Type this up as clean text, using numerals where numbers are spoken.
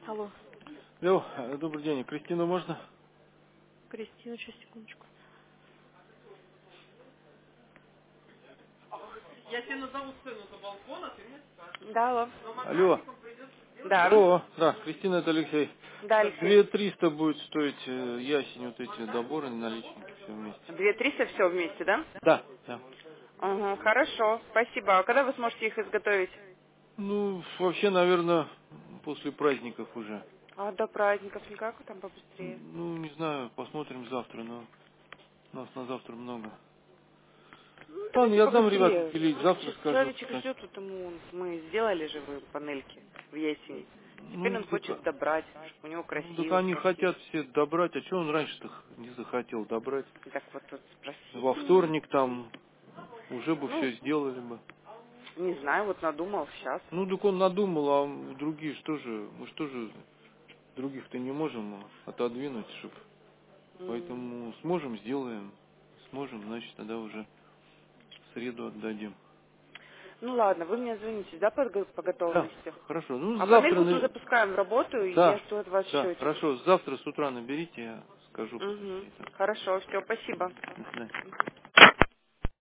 Алло, Алло, добрый день. Кристину можно? Кристина, сейчас, секундочку. Я тебе назову цену за балкон, а ты мне скажешь. Да, алло. Но Алло. магнатикам придется сделать. Да. О, да, Кристина, это Алексей. Да, Алексей. 2300 будет стоить ясень, вот эти доборы, наличники, все вместе. 2300 все вместе, да? Да, да. Угу, хорошо, спасибо. А когда вы сможете их изготовить? Ну, вообще, наверное, после праздников уже. А до праздников никак, там побыстрее. Ну, не знаю, посмотрим завтра, но нас на завтра много. Ну, Ладно, давайте я дам ребятам побыстрее. пилить, завтра Сейчас скажу. человечек Так. ждет, вот ему мы сделали же вы панельки в ясень. Теперь он Ну, хочет добрать, чтобы у него так красиво в они квартире. хотят все добрать, а что он раньше-то не захотел добрать? Так вот тут Во спросите у него. вторник там уже бы Ну, все сделали бы. не знаю, вот надумал сейчас. Ну, так он надумал, а другие что же, мы что же других-то не можем отодвинуть, чтоб. Поэтому сможем, сделаем. Сможем, значит, тогда уже в среду отдадим. Ну ладно, вы мне звоните, да, по Да, готовности? хорошо. Ну, А завтра, панельку-то запускаем в работу, и я да, жду от вас да, счетик. хорошо. Завтра с утра наберите, я скажу Угу. побыстрее. Хорошо, все, спасибо. До свидания.